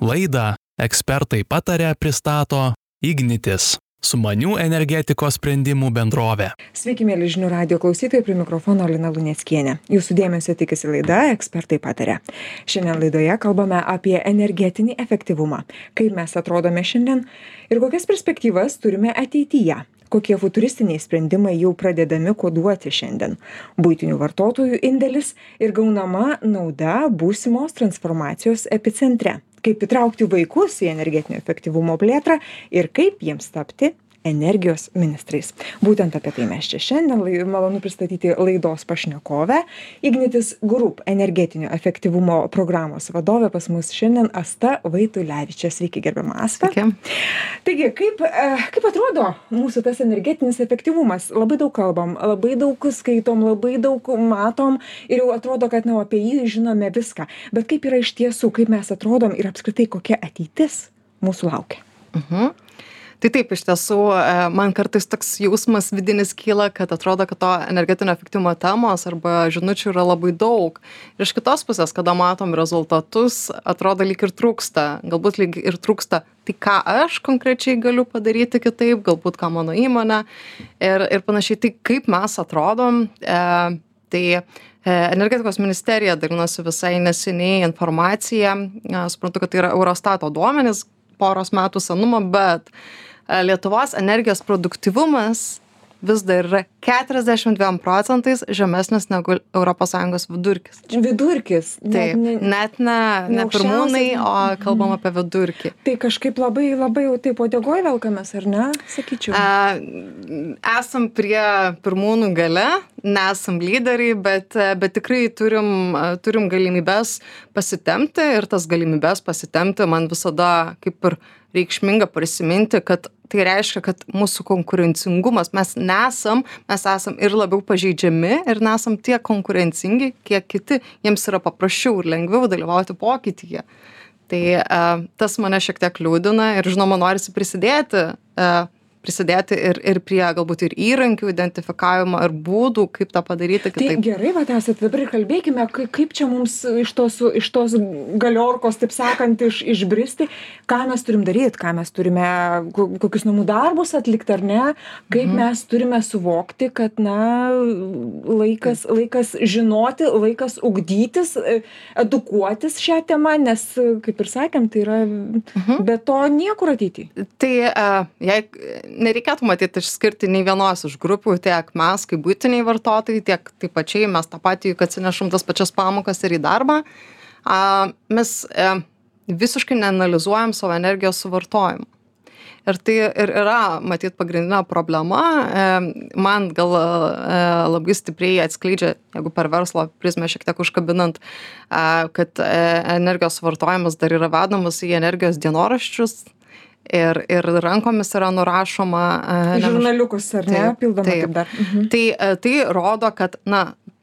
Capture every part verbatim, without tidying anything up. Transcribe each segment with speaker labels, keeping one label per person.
Speaker 1: Laidą Ekspertai pataria pristato Ignitis, sumanių energetikos sprendimų bendrovė.
Speaker 2: Sveiki, mėly žinių radijo klausytojai, prie mikrofono Lina Luneckienė. Jūsų dėmesio tikisi laida Ekspertai pataria. Šiandien laidoje kalbame apie energetinį efektyvumą, kaip mes atrodome šiandien ir kokias perspektyvas turime ateityje. Kokie futuristiniai sprendimai jau pradedami koduoti šiandien. Buitinių vartotojų indėlis ir gaunama nauda būsimos transformacijos epicentre. Kaip įtraukti vaikus į energetinio efektyvumo plėtrą ir kaip jiems tapti energijos ministrais. Būtent apie tai mes čia šiandien. Malonu pristatyti laidos pašnekovę. Ignitis Group energetinio efektyvumo programos vadovė pas mus šiandien Asta Vaitulevičė. Sveiki, gerbiama Asta.
Speaker 3: Sveiki.
Speaker 2: Taigi, kaip, kaip atrodo mūsų tas energetinis efektyvumas? Labai daug kalbam, labai daug skaitom, labai daug matom ir jau atrodo, kad na, apie jį žinome viską. Bet kaip yra iš tiesų, kaip mes atrodom ir apskritai kokia ateitis mūsų laukia?
Speaker 3: Mhm. Tai taip, iš tiesų, man kartais toks jausmas vidinis kyla, kad atrodo, kad to energetinio efektyvumo temos arba žinučių yra labai daug. Ir iš kitos pusės, kada matom rezultatus, atrodo lyg ir trūksta. Galbūt lyg ir trūksta, tai ką aš konkrečiai galiu padaryti kitaip, galbūt ką mano įmonė ir, ir panašiai. Tai kaip mes atrodom, e, tai Energetikos ministerija dalinosi visai neseniai informaciją. Suprantu, kad tai yra Eurostato duomenys, poros metų senumo, bet Lietuvos energijos produktyvumas vis dar yra keturiasdešimt dviem procentais žemesnis negu Europos Sąjungos vidurkis.
Speaker 2: Vidurkis?
Speaker 3: Taip,
Speaker 2: ne,
Speaker 3: net ne, ne pirmūnai, o kalbam apie vidurkį.
Speaker 2: Tai kažkaip labai, labai jau taip uodegoj velkamės, ar ne, sakyčiau?
Speaker 3: E, esam prie pirmūnų gale, nesam lyderiai, bet, bet tikrai turim, turim galimybės pasitempti ir tas galimybės pasitempti man visada kaip ir reikšminga prisiminti, kad tai reiškia, kad mūsų konkurencingumas, mes nesam, mes esam ir labiau pažeidžiami ir nesam tiek konkurencingi, kiek kiti, jiems yra paprasčiau ir lengviau dalyvauti pokytyje. Tai uh, tas mane šiek tiek liūdina ir žinoma norisi prisidėti, uh, prisidėti ir, ir prie galbūt ir įrankių identifikavimo ir būdų, kaip tą padaryti kitaip.
Speaker 2: Tai gerai, vat esat, dabar kalbėkime, kaip čia mums iš tos, iš tos galiorkos, taip sakant, iš, išbristi, ką mes turim daryti, ką mes turime, kokius namų darbus atlikti ar ne, kaip mhm. mes turime suvokti, kad na, laikas, laikas žinoti, laikas ugdytis, edukuotis šią temą, nes, kaip ir sakėm, tai yra mhm. be to niekur ateity.
Speaker 3: Tai uh, jei nereikėtų matyti išskirti nei vienos iš grupių, tiek mes kaip buitiniai vartotojai, tiek taip pačiai mes tą patį, kad atsinešam tas pačias pamokas ir į darbą. Mes visiškai neanalizuojam savo energijos suvartojimą. Ir tai ir yra, matyt, pagrindinė problema. Man gal labai stipriai atskleidžia, jeigu per verslo prizmę šiek tiek užkabinant, kad energijos suvartojimas dar yra vedamas į energijos dienoraščius. Ir, ir rankomis yra nurašoma.
Speaker 2: Žurnaliukus, ar ne?
Speaker 3: Taip,
Speaker 2: Pildoma
Speaker 3: taip.
Speaker 2: kaip dar. Mhm.
Speaker 3: Tai, tai rodo, kad na,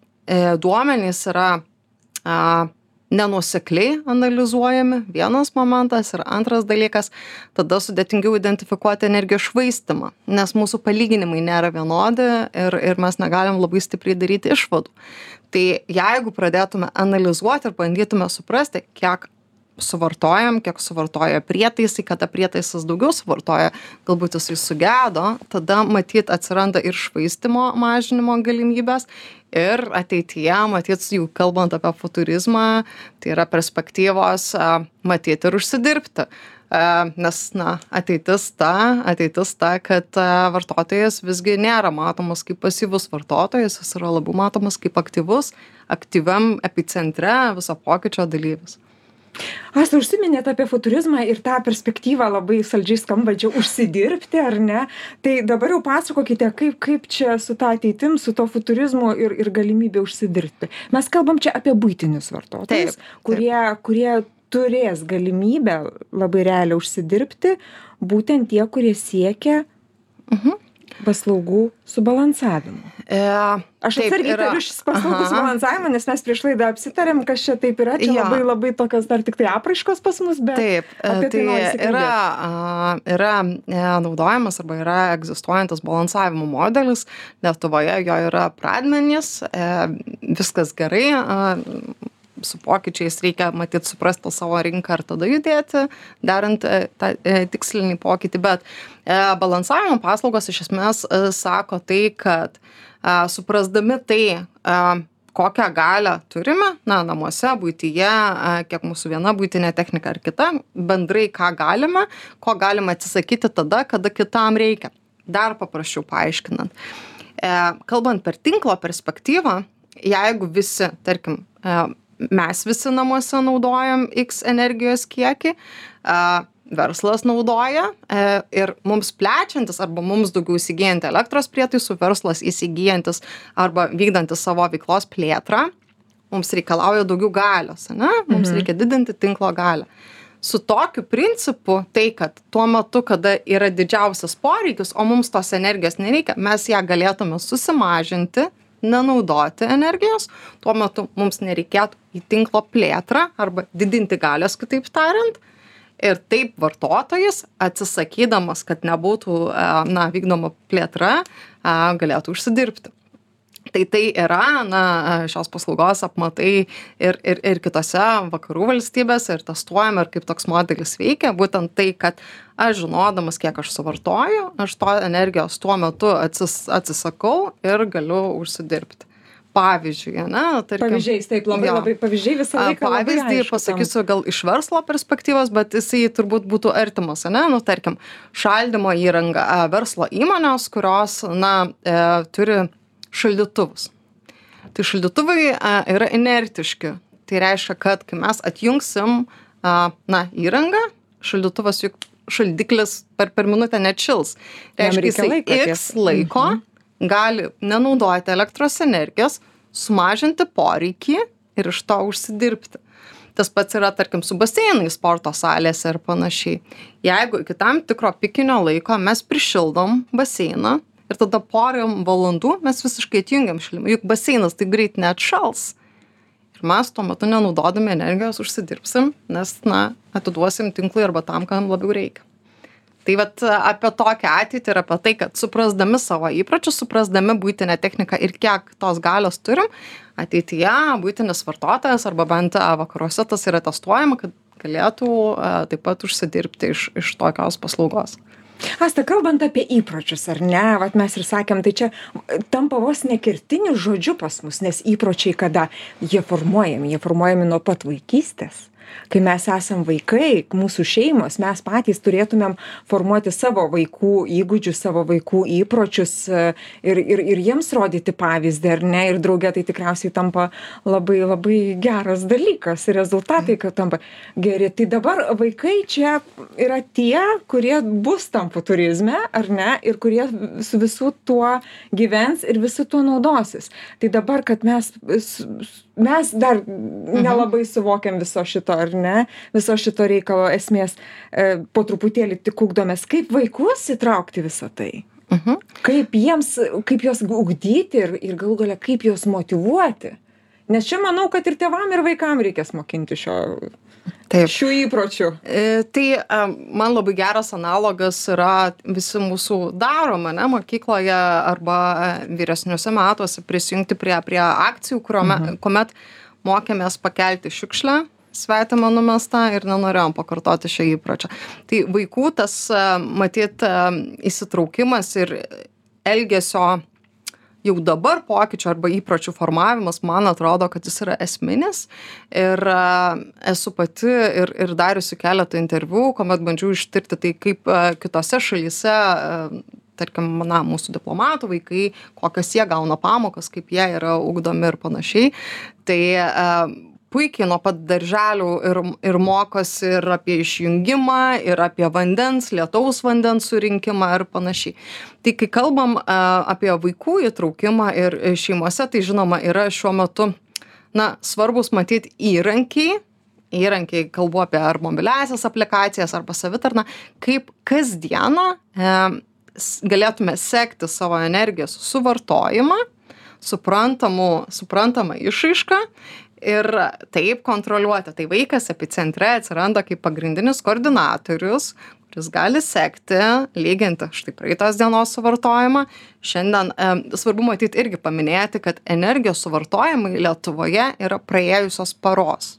Speaker 3: duomenys yra a, nenuosekliai analizuojami, vienas momentas, ir antras dalykas, tada sudėtingiau identifikuoti energijos švaistimą, nes mūsų palyginimai nėra vienodi ir, ir mes negalim labai stipriai daryti išvadų. Tai jeigu pradėtume analizuoti ir bandytume suprasti, kiek suvartojam, kiek suvartoja prietaisai, kada prietaisas daugiau suvartoja, galbūt jisai sugedo, tada matyt atsiranda ir švaistimo mažinimo galimybės ir ateityje, matyt, jau kalbant apie futurizmą, tai yra perspektyvos matyt ir užsidirbti. Nes, na, ateitis ta, ateitis ta, kad vartotojas visgi nėra matomas kaip pasyvus vartotojas, jis yra labiau matomas kaip aktyvus, aktyviam epicentre viso pokyčio dalyvis.
Speaker 2: Asta, užsiminėt apie futurizmą ir tą perspektyvą labai saldžiai skambančią užsidirbti, ar ne? Tai dabar jau pasakokite, kaip, kaip čia su tą ateitim, su to futurizmu ir, ir galimybė užsidirbti. Mes kalbam čia apie buitinius vartotojus,
Speaker 3: taip, taip.
Speaker 2: kurie, kurie turės galimybę labai realiai užsidirbti, būtent tie, kurie siekia mhm. paslaugų subalansavimo.
Speaker 3: E,
Speaker 2: Aš atsargiai tariu šis paslaugų subalansavimą, nes mes prieš laidą apsitarėm, kas čia taip yra, čia ja. labai labai tokios dar tik tai apraiškos pas mus, bet
Speaker 3: taip,
Speaker 2: apie tai, tai
Speaker 3: yra, yra naudojamas arba yra egzistuojantis balansavimo modelis, Lietuvoje jo yra pradmenys, viskas gerai, su pokyčiais reikia matyt suprasti savo rinką ir tada judėti, darant tą tikslinį pokytį, bet balansavimo paslaugos iš esmės sako tai, kad suprasdami tai, kokią galią turime, na, namuose, buityje, kiek mūsų viena buitinė technika ar kita, bendrai ką galime, ko galime atsisakyti tada, kada kitam reikia. Dar paprasčiau paaiškinant. Kalbant per tinklo perspektyvą, jeigu visi, tarkim, mes visi namuose naudojam X energijos kiekį, verslas naudoja ir mums plečiantis arba mums daugiau įsigyjant elektros prietaisų, verslas įsigyjantis arba vykdantis savo veiklos plėtrą, mums reikalauja daugiau galios, ne? Mums reikia didinti tinklo galią. Su tokiu principu, tai kad tuo metu, kada yra didžiausias poreikis, o mums tos energijos nereikia, mes ją galėtume susimažinti, nenaudoti energijos, tuo metu mums nereikėtų į tinklo plėtrą arba didinti galios, kitaip tariant. Ir taip vartotojas, atsisakydamas, kad nebūtų na, vykdoma plėtra, galėtų užsidirbti. Tai tai yra na, šios paslaugos apmatai ir, ir, ir kitose vakarų valstybėse ir testuojame, ir kaip toks modelis veikia. Būtent tai, kad aš žinodamas, kiek aš suvartoju, aš to energijos tuo metu atsis, atsisakau ir galiu užsidirbti. Pavyzdžiui, ne? Tarkim,
Speaker 2: pavyzdžiais, taip, labai, labai pavyzdžiai visą laiką.
Speaker 3: Pavyzdį pasakysiu gal iš verslo perspektyvos, bet jisai turbūt būtų artimas, ne? Nu, tarkim, šaldymo įranga, verslo įmonės, kurios, na, e, turi šaldytuvus. Tai šaldytuvai e, yra inertiški. Tai reiškia, kad kai mes atjungsim, e, na, įrangą, šaldytuvas juk šaldiklis per, per minutę neatšils. Reiškia, jisai laiko, X laiko mhm. gali nenaudoti elektros energijos, sumažinti poreikį ir iš to užsidirbti. Tas pats yra, tarkim, su baseinais sporto salėse ir panašiai. Jeigu iki tam tikro pikinio laiko mes prišildom baseiną ir tada porėm valandų mes visiškai atjungiam šilimą, juk baseinas tai greit neatšals. Ir mes tuo metu nenaudodami energijos užsidirbsim, nes, na, atiduosim tinklui arba tam, kam labiau reikia. Tai vat apie tokią ateitį ir apie tai, kad suprasdami savo įpročius, suprasdami buitinę techniką ir kiek tos galios turim, ateityje buitinis vartotojas arba bent vakaruose tas yra testuojama, kad galėtų taip pat užsidirbti iš, iš tokios paslaugos.
Speaker 2: Asta, kalbant apie įpročius, ar ne, vat mes ir sakėm, tai čia tampa vos nekirtiniu žodžiu pas mus, nes įpročiai kada jie formuojami, jie formuojami nuo pat vaikystės. Kai mes esam vaikai, mūsų šeimos, mes patys turėtumėm formuoti savo vaikų įgūdžius, savo vaikų įpročius ir, ir, ir jiems rodyti pavyzdį, ar ne, ir drauge tai tikriausiai tampa labai, labai geras dalykas ir rezultatai, kad tampa geri. Tai dabar vaikai čia yra tie, kurie bus tam futurizme, ar ne, ir kurie su visu tuo gyvens ir visu tuo naudosis. Tai dabar, kad mes, mes dar nelabai suvokiam viso šito, ar ne, viso šito reikalo esmės, e, po truputėlį tik ugdomės, kaip vaikus įtraukti visą tai, uh-huh. kaip jiems, kaip juos ugdyti ir, ir galų gale kaip juos motyvuoti. Nes čia manau, kad ir tėvam, ir vaikam reikės mokinti šio, Taip. šių įpročių.
Speaker 3: E, tai e, man labai geras analogas yra visi mūsų daroma, ne, mokykloje arba vyresniuose metuose prisijungti prie, prie akcijų, kuriuome, uh-huh. kuomet mokėmės pakelti šiukšlę, svetimą numestą ir nenorėjom pakartoti šio įpročio. Tai vaikų tas, matyt, įsitraukimas ir elgesio jau dabar pokyčio arba įpročių formavimas, man atrodo, kad jis yra esminis. Ir esu pati ir, ir dariusi keletą interviu, kuomet bandžiau ištirti tai, kaip kitose šalyse, tarkim, na, mūsų diplomatų vaikai, kokias jie gauna pamokas, kaip jie yra ugdomi ir panašiai. Tai puikiai nuo pat darželių ir, ir mokosi ir apie išjungimą, ir apie vandens, lietaus vandens surinkimą ir panašiai. Tai kai kalbam a, apie vaikų įtraukimą ir šeimose, tai žinoma yra šiuo metu, na, svarbus matyti įrankiai, įrankiai kalbu apie ar mobiliasias aplikacijas arba savitarną, kaip kasdieną e, galėtume sekti savo energijos suvartojimą, suprantamų, suprantamą išraišką ir taip kontroliuoti. Tai vaikas epicentre atsiranda kaip pagrindinis koordinatorius, kuris gali sekti, lyginti štai praeitos dienos suvartojimą. Šiandien e, svarbu matyti irgi paminėti, kad energijos suvartojimai Lietuvoje yra praėjusios paros.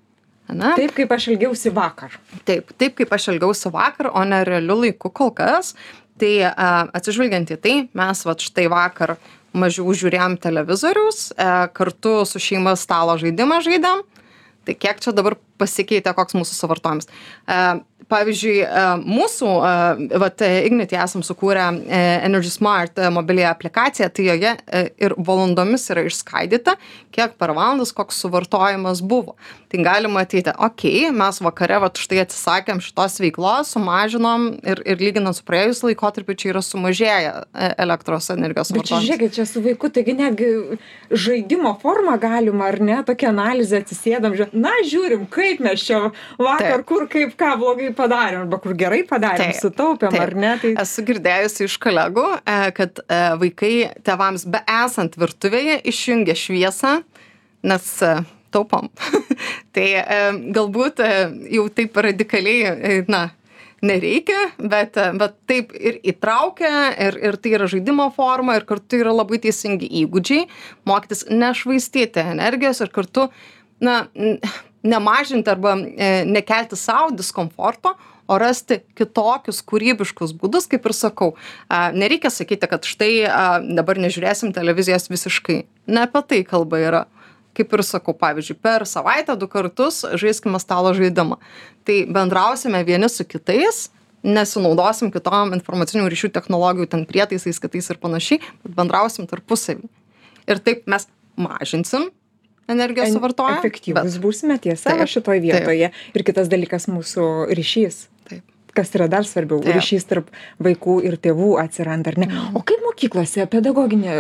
Speaker 3: Na?
Speaker 2: Taip, kaip aš elgiausi vakar.
Speaker 3: Taip, taip, kaip aš elgiausi vakar, o ne realiu laiku kol kas. Tai e, atsižvelgiant į tai, mes vat štai vakar mažiau žiūrėjom televizoriaus, e, kartu su šeima stalo žaidimą žaidėm. Tai kiek čia dabar pasikeitė, koks mūsų suvartojimas. E, pavyzdžiui, e, mūsų, e, vat, Ignity esam sukūrę e, Energy Smart e, mobiliąją aplikaciją, tai joje e, ir valandomis yra išskaidyta, kiek per valandas, koks suvartojimas buvo. Tai galima matyti, okei, okay, mes vakare vat, štai atsisakėm šitos veiklos, sumažinom ir, ir lyginant su praėjus laikotarpiu, čia yra sumažėję elektros energijos suvartojimas.
Speaker 2: Bet čia žiūrėkit, čia su vaiku, taigi netgi žaidimo formą galima, ar ne, tokia analizė atsisėdam, žiūrėt, na, žiūrim, kaip mes čia vakar, taip, kur, kaip, ką blogai padarėm, arba kur gerai padarėm, taip, sutaupėm, taip, ar ne. Tai...
Speaker 3: Esu girdėjusi iš kolegų, kad vaikai tėvams be esant virtuvėje išjungia šviesą, nes taupom. Tai galbūt jau taip radikaliai, na, nereikia, bet, bet taip ir įtraukia, ir, ir tai yra žaidimo forma, ir kartu yra labai teisingi įgūdžiai, mokytis nešvaistyti energijos ir kartu, na, nemažinti arba e, nekelti savo diskomforto, o rasti kitokius kūrybiškus būdus, kaip ir sakau. E, nereikia sakyti, kad štai e, dabar nežiūrėsim televizijos visiškai. Ne apie tai kalba yra. Kaip ir sakau, pavyzdžiui, per savaitę du kartus žaiskime stalo žaidimą. Tai bendrausime vieni su kitais, nesinaudosim kitom informacinių ryšių technologijų, ten prietaisais, kitais ir panašiai, bet bendrausim tarpusavį. Ir taip mes mažinsim energijos suvartojimą.
Speaker 2: Efektyvus bet... būsime, tiesa, taip, šitoj vietoje. Taip. Ir kitas dalykas mūsų ryšys. Taip. Kas yra dar svarbiau, taip, ryšys tarp vaikų ir tėvų atsiranda, ar ne? Mm. O kaip mokyklose, pedagoginė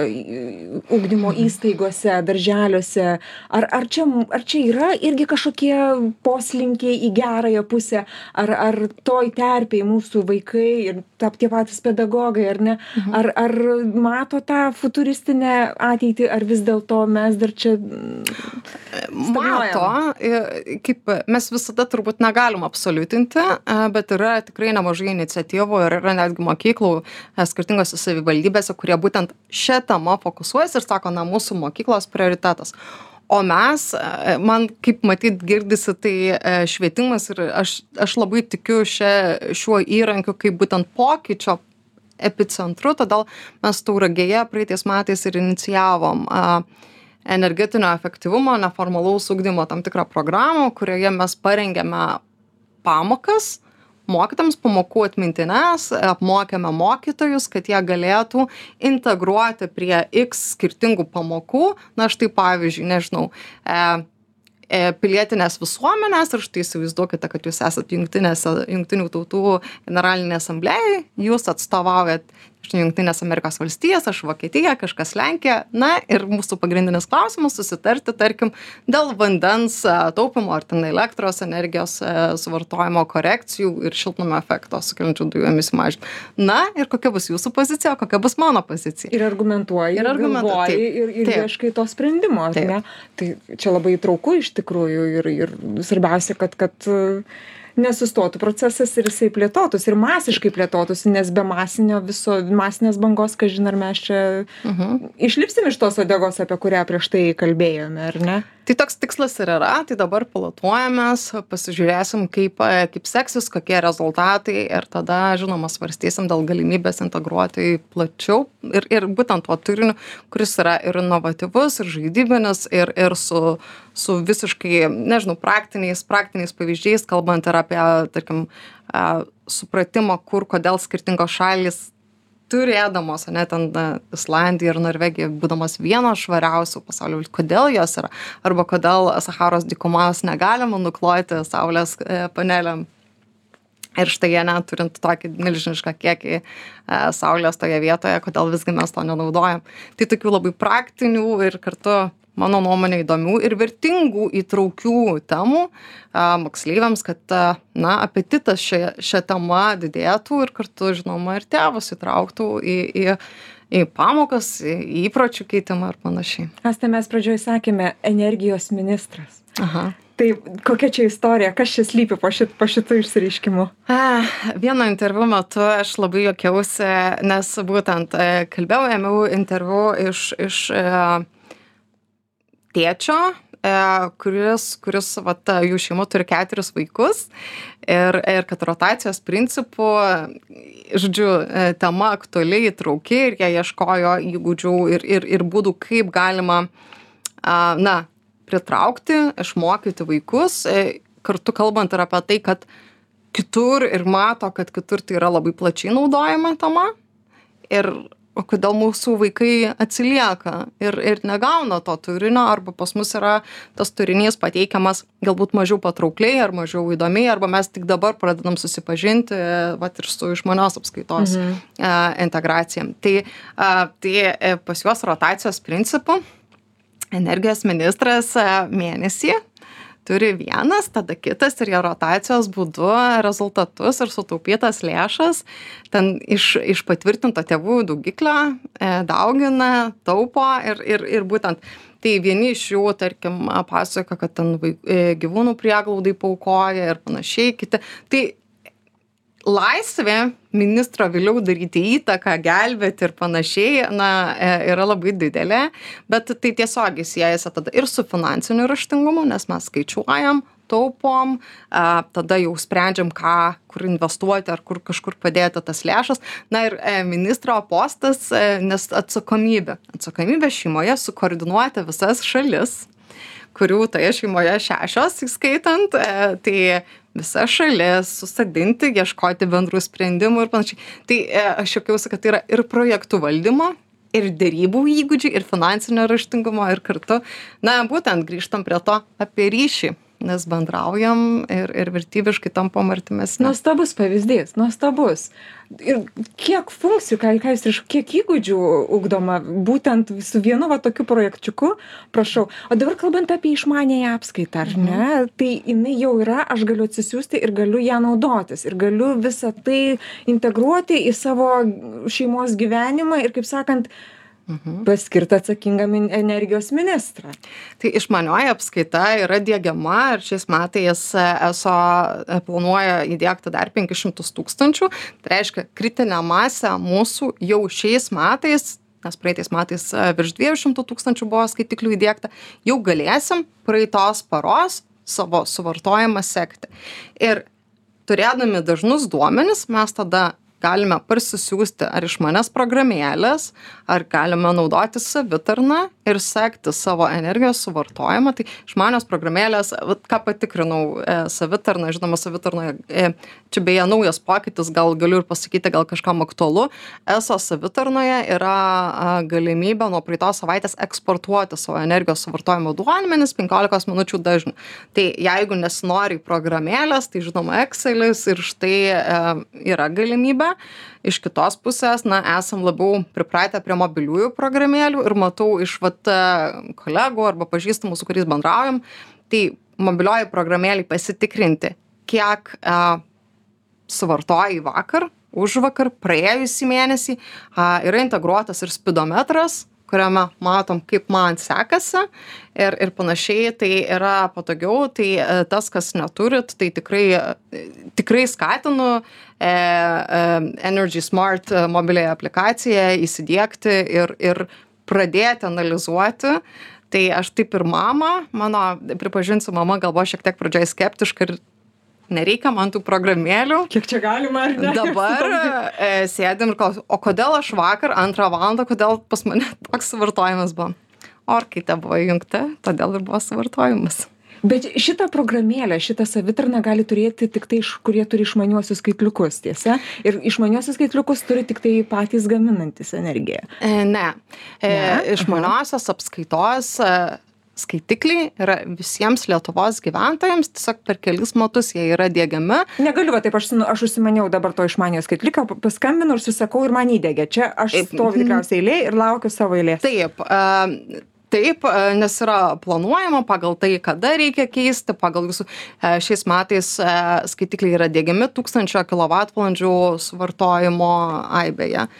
Speaker 2: ugdymo mm. įstaigose, darželiuose, ar, ar, čia, ar čia yra irgi kažkokie poslinkiai į gerąją pusę, ar, ar toj terpėj mūsų vaikai ir ta, tie patys pedagogai, ar ne? Mm. Ar, ar mato tą futuristinę ateitį, ar vis dėlto mes dar čia
Speaker 3: mato, kaip mes visada turbūt negalim absoliutinti, bet yra tikrai nemažai iniciatyvų ir yra netgi mokyklų skirtingose savivaldybėse, kurie būtent šią temą fokusuojasi ir sako, na, mūsų mokyklos prioritetas. O mes, man kaip matyt girdisi, tai švietimas ir aš, aš labai tikiu šia, šiuo įrankiu kaip būtent pokyčio epicentru, todėl mes Tauragėje praeitais metais ir inicijavom energetinio efektyvumo, neformalaus ugdymo tam tikrą programą, kurioje mes parengėme pamokas, mokytams pamokų atmintines, apmokėme mokytojus, kad jie galėtų integruoti prie X skirtingų pamokų. Na, štai pavyzdžiui, nežinau, e, e, pilietinės visuomenės, ir štai įsivaizduokite, kad jūs esate jungtinių tautų generalinė asamblėje, jūs atstovaujat Jungtinės Amerikos valstijas, aš Vokietija, kažkas Lenkija. Na, ir mūsų pagrindinis klausimas susitarti, tarkim, dėl vandens taupimo ar ten elektros energijos suvartojimo korekcijų ir šiltnamio efekto sukeliančių dujų emisijų mažinimo. Na, ir kokia bus jūsų pozicija, kokia bus mano pozicija.
Speaker 2: Ir argumentuoji, ir argumentuoji, ir, ir ieškai to sprendimo, ar ne? Tai čia labai įtrauku iš tikrųjų ir, ir svarbiausia, kad, kad nesustotų procesas ir jisai plėtotųsi ir masiškai plėtotųsi, nes be masinio viso, masinės bangos, kažin ar mes čia uh-huh. išlipsim iš tos uodegos, apie kurią prieš tai kalbėjome, ar ne?
Speaker 3: Tai toks tikslas ir yra, tai dabar pilotuojamės, pasižiūrėsim, kaip, kaip seksis, kokie rezultatai ir tada, žinoma, svarstysim dėl galimybės integruoti plačiau ir, ir būtent tuo turiniu, kuris yra ir inovatyvus, ir žaidybinis, ir, ir su, su visiškai, nežinau, praktiniais, praktiniais pavyzdžiais, kalbant ir apie, tarkim, supratimą, kur, kodėl skirtingos šalys turėdamos, ne, ten Islandija ir Norvegija, būdamos vienos švariausių pasaulio, kodėl jos yra, arba kodėl Saharos dykumos negalima nukloti saulės paneliam. Ir štai jie, net turint tokį milžinišką kiekį saulės toje vietoje, kodėl visgi mes to nenaudojam. Tai tokių labai praktinių ir kartu, mano nuomonė, įdomių ir vertingų įtraukių temų moksleiviams, kad, na, apetitas šią, šią temą didėtų ir kartu, žinoma, ir tėvus įtrauktų į, į, į pamokas, į įpročių keitimą ir panašiai.
Speaker 2: Asta, mes pradžioj sakėme energijos ministras.
Speaker 3: Aha.
Speaker 2: Tai kokia čia istorija, kas čia slypi po, šit, po šitų išsireiškimų?
Speaker 3: Vieno interviu metu aš labai juokiausi, nes būtent kalbėjau, ėmiau interviu iš, iš tėčio, kuris, kuris vat, jų šeima turi keturis vaikus ir, ir kad rotacijos principų, žodžiu, tema aktualiai įtrauki ir jie ieškojo įgūdžių ir, ir, ir būdų, kaip galima, na, pritraukti, išmokyti vaikus, kartu kalbant ir apie tai, kad kitur ir mato, kad kitur tai yra labai plačiai naudojama tema ir o kodėl mūsų vaikai atsilieka ir, ir negauna to turinio, arba pas mus yra tas turinys pateikiamas galbūt mažiau patraukliai ar mažiau įdomiai, arba mes tik dabar pradedam susipažinti vat, ir su išmanios apskaitos mhm. integracijom. Tai, tai pas juos rotacijos principų energijos ministras mėnesį turi vienas, tada kitas ir jie rotacijos būdu rezultatus ir sutaupytas lėšas ten iš, iš patvirtinto tėvų daugiklio daugina, taupo ir, ir, ir būtent tai vieni iš jų, tarkim, pasakoja, kad ten gyvūnų prieglaudai paukoja ir panašiai, kiti. Tai laisvė ministro vėliau daryti įtaką, gelbėti ir panašiai, na, yra labai didelė, bet tai tiesiogiai siejasi tada ir su finansiniu raštingumu, nes mes skaičiuojam, taupom, tada jau sprendžiam, ką, kur investuoti ar kur kažkur padėti tas lėšas. Na ir ministro postas, nes atsakomybė. Atsakomybė šeimoje sukoordinuoti visas šalis, kurių toje šeimoje šešios įskaitant, tai visa šalis, susadinti, ieškoti bendrų sprendimų ir panašiai. Tai aš juokiausi, kad tai yra ir projektų valdymo, ir dėrybų įgūdžiai, ir finansinio raštingumo, ir kartu, na, būtent grįžtam prie to apie ryšį, nes bendraujam ir, ir vertybiškai tampam artimesni.
Speaker 2: Nuostabus pavyzdys, nuostabus. Ir kiek funkcijų, ką, ką jūs iš, kiek įgūdžių ugdoma būtent su vienu va tokiu projekčiuku, prašau. O dabar kalbant apie išmanėją apskaitą, ar ne, mhm. tai jinai jau yra, aš galiu atsisiųsti ir galiu ją naudotis ir galiu visą tai integruoti į savo šeimos gyvenimą ir, kaip sakant, Mhm. paskirta atsakingam energijos ministrą.
Speaker 3: Tai išmanioji apskaita yra diegiama ir šiais metais eso planuoja įdiegti dar penkis šimtus tūkstančių. Tai reiškia, kritinė masė mūsų jau šiais metais, nes praeitais metais virš dviejų šimtų tūkstančių buvo skaitiklių įdiegta, jau galėsim praeitos paros savo suvartojimą sekti. Ir turėdami dažnus duomenis, mes tada galime parsisiųsti ar išmanias programėlės, ar galime naudoti savitarną ir sekti savo energijos suvartojimą. Tai išmanios programėlės, vat, ką patikrinau, e, savitarną, žinoma, savitarnoje, e, čia beje naujas pokytis, gal galiu ir pasakyti, gal kažkam aktualu, eso savitarnoje yra a, galimybė nuo praeitos savaitės eksportuoti savo energijos suvartojimo duomenis penkiolikos minučių dažniu. Tai jeigu nesinori programėlės, tai žinoma Excelis ir štai e, yra galimybė. Iš kitos pusės, na, esam labiau pripratę prie mobiliųjų programėlių ir matau iš vat, kolegų arba pažįstamų, su kuriais bendraujam, tai mobilioji programėlį pasitikrinti, kiek e, suvartojai vakar, už vakar, praėjusį mėnesį, e, yra integruotas ir spidometras, kuriame matom, kaip man sekasi ir, ir panašiai, tai yra patogiau, tai e, tas, kas neturit, tai tikrai, tikrai skatinu e, e, Energy Smart mobiliąją aplikaciją įsidiegti ir, ir pradėti analizuoti. Tai aš taip ir mama, mano, pripažinsiu, mama gal buvo šiek tiek pradžioje skeptiška ir nereikia man tų programėlių.
Speaker 2: Kiek čia galima, ar ne?
Speaker 3: Dabar e, sėdim ir klausim, o kodėl aš vakar antrą valandą, kodėl pas mane toks suvartojimas buvo? Orkaitė buvo įjungta, todėl ir buvo suvartojimas.
Speaker 2: Bet šitą programėlę, šitą savitarną gali turėti tik tai, kurie turi išmaniuosius skaitliukus, tiesa? Ir išmaniuosius skaitliukus turi tik tai patys gaminantis energiją.
Speaker 3: E, ne. E, ne? Išmaniosios apskaitos e, skaitikliai yra visiems Lietuvos gyventojams, tiesiog per kelis metus jie yra diegiami.
Speaker 2: Negaliu, va, taip aš, aš užsimaniau dabar to išmanijos skaitliką, paskambinu ir susakau ir man įdegė. Čia aš stoviu tikriausiai eilėje ir laukiu savo eilės.
Speaker 3: Taip, uh, taip, nes yra planuojama pagal tai, kada reikia keisti, pagal visų uh, šiais metais uh, skaitikliai yra diegiami tūkstančio kilovatvalandžių suvartojimo aibėje.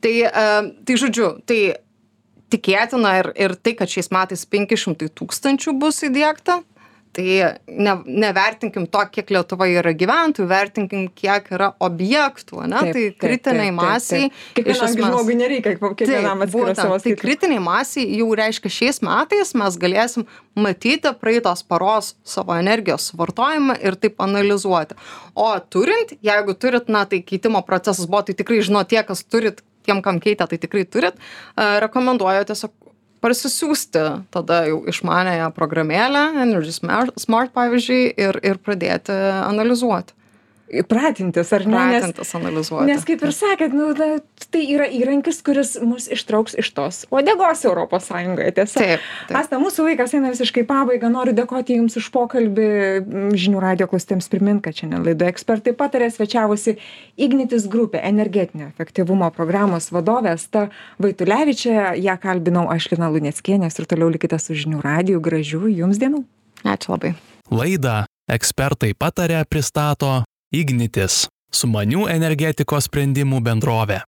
Speaker 3: Tai, tai žodžiu, tai tikėtina ir, ir tai, kad šiais metais penki šimtai tūkstančių bus įdiegta. Tai ne, nevertinkim to, kiek Lietuvoje yra gyventojų, vertinkim, kiek yra objektų, ne?
Speaker 2: Taip,
Speaker 3: tai kritiniai
Speaker 2: taip, taip,
Speaker 3: masiai.
Speaker 2: Kiekvienam žmogui nereikia, kiekvienam atskiro savo
Speaker 3: skaičių. Tai kritiniai masiai jau reiškia šiais metais mes galėsim matyti praeitos paros savo energijos suvartojimą ir taip analizuoti. O turint, jeigu turit, na, tai keitimo procesas buvo, tai tikrai žino tie, kas turit, tiem, kam keitė, tai tikrai turit, rekomenduoju tiesiog parsisiųsti tada jau išmanėją programėlę, Energy Smart, Smart pavyzdžiui, ir, ir pradėti analizuoti.
Speaker 2: Pratintis, ar ne?
Speaker 3: Pratintis analizuoti.
Speaker 2: Nes kaip ir sakėt, nu, tai yra įrankis, kuris mus ištrauks iš tos uodegos Europos Sąjungoje. Tiesa.
Speaker 3: Taip, taip.
Speaker 2: Asta, mūsų laikas eina visiškai pabaigą. Noriu dėkoti Jums už pokalbį. Žinių radijo klausytojams primint, kad šiandien laidoje Ekspertai pataria svečiavosi Ignitis grupė energetinio efektyvumo programos vadovė Asta Vaitulevičė. Ja kalbinau aš, Lina Luneckienė, ir toliau likite su Žinių radiju. Gražių Jums dienų.
Speaker 3: Ačiū labai.
Speaker 1: Laidą Ekspertai pataria pristato Ignitis, sumanių energetikos sprendimų bendrovė.